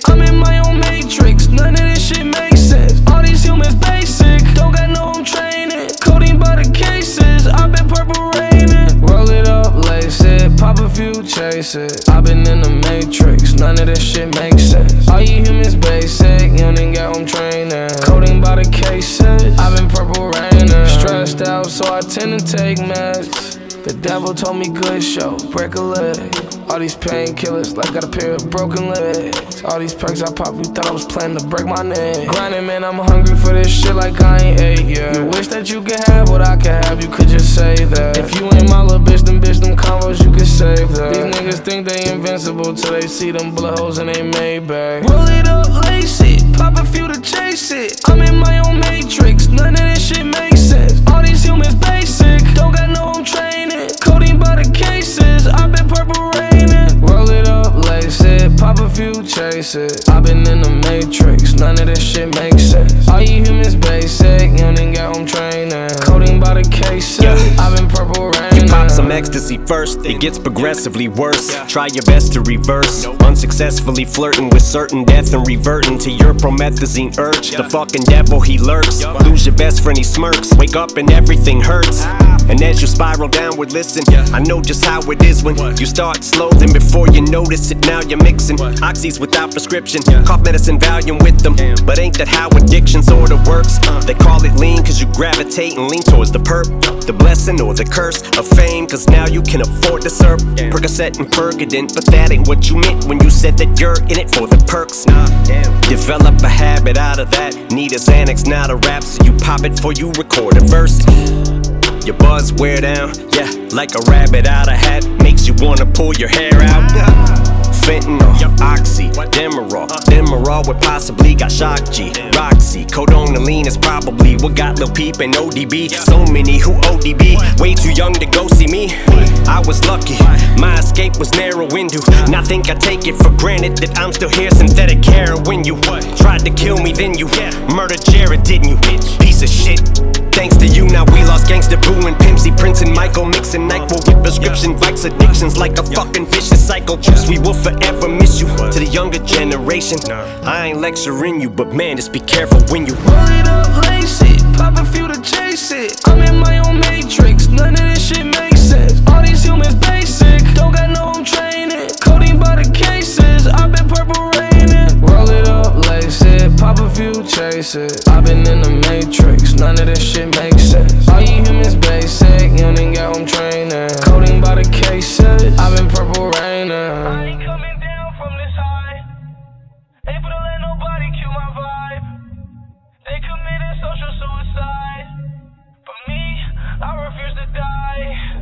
I'm in my own matrix, none of this shit makes sense. All these humans basic, don't got no home training. Codeine by the cases, I've been purple raining. Roll it up, lace it, pop a few, chase it. I've been in the matrix, none of this shit makes sense. All you humans basic, you don't even got home training. Codeine by the cases, I've been purple raining. Stressed out, so I tend to take meds. The devil told me good show, break a leg. All these painkillers like got a pair of broken legs. All these perks I pop, you thought I was planning to break my neck. Grinding, man, I'm hungry for this shit like I ain't ate yet. You wish that you could have what I could have, you could just say that. If you ain't my little bitch, them combos, you could save that. These niggas think they invincible till they see them bullet holes in they Maybach. Roll it up, lace it, pop a few to chase it. I'm in my own matrix, none of this shit makes sense. All these humans basic, don't got no home training. Codeine by the cases, I've been purple raining. Roll it up, lace it, pop a few, chase it. I've been in the matrix, none of this shit makes sense. All you humans basic, you don't even got home training. Codeine by the cases, I've been purple raining. You pop some ecstasy first, it gets progressively worse. Try your best to reverse, unsuccessfully flirting with certain death and reverting to your promethazine urge. The fucking devil, he lurks. Lose your best friend, he smirks. Wake up and everything hurts. And as you spiral downward, listen, I know just how it is when you start slow, then before you notice it, now you're mixing oxys without prescription, cough medicine, Valium with them. But ain't that how addiction sorta works? They call it lean cause you gravitate and lean towards the perp, the blessing or the curse of fame, cause now you can afford to serve Percocet and Percodent. But that ain't what you meant when you said that you're in it for the perks. Develop a habit out of that. Need a Xanax, not a rap, so you pop it before you record a verse. Your buzz wear down, yeah, like a rabbit out of hat. Makes you wanna pull your hair out. Fentanyl, Oxy, Demerol with possibly got Shock G, Roxy, Codonaline is probably what got Lil Peep and ODB. So many who ODB, way too young to go see me. I was lucky, my escape was narrow window. Now think I take it for granted that I'm still here. Synthetic heroin, you tried to kill me, then you murdered Jared, didn't you? Piece of shit. Thanks to you, now we lost Gangsta Boo and Pimp C, Prince and Michael, mixing NyQuil with prescription Vikes. Addictions like a fucking vicious cycle. Choose, we will forever miss you. To the younger generation, I ain't lecturing you, but man, just be careful when you roll it up, lace it, pop a few to chase it. I'm in my own matrix, none of this shit makes sense. All these humans basic, don't got no home training. Codeine by the cases, I've been purple raining. Roll it up, lace it, pop a few, chase it. I've been in the matrix, none of this shit makes sense. All you humans basic, you don't even got home training. Codeine by the cases, I've been purple raining. I ain't coming down from this high, able to let nobody kill my vibe. They committed social suicide, but me, I refuse to die.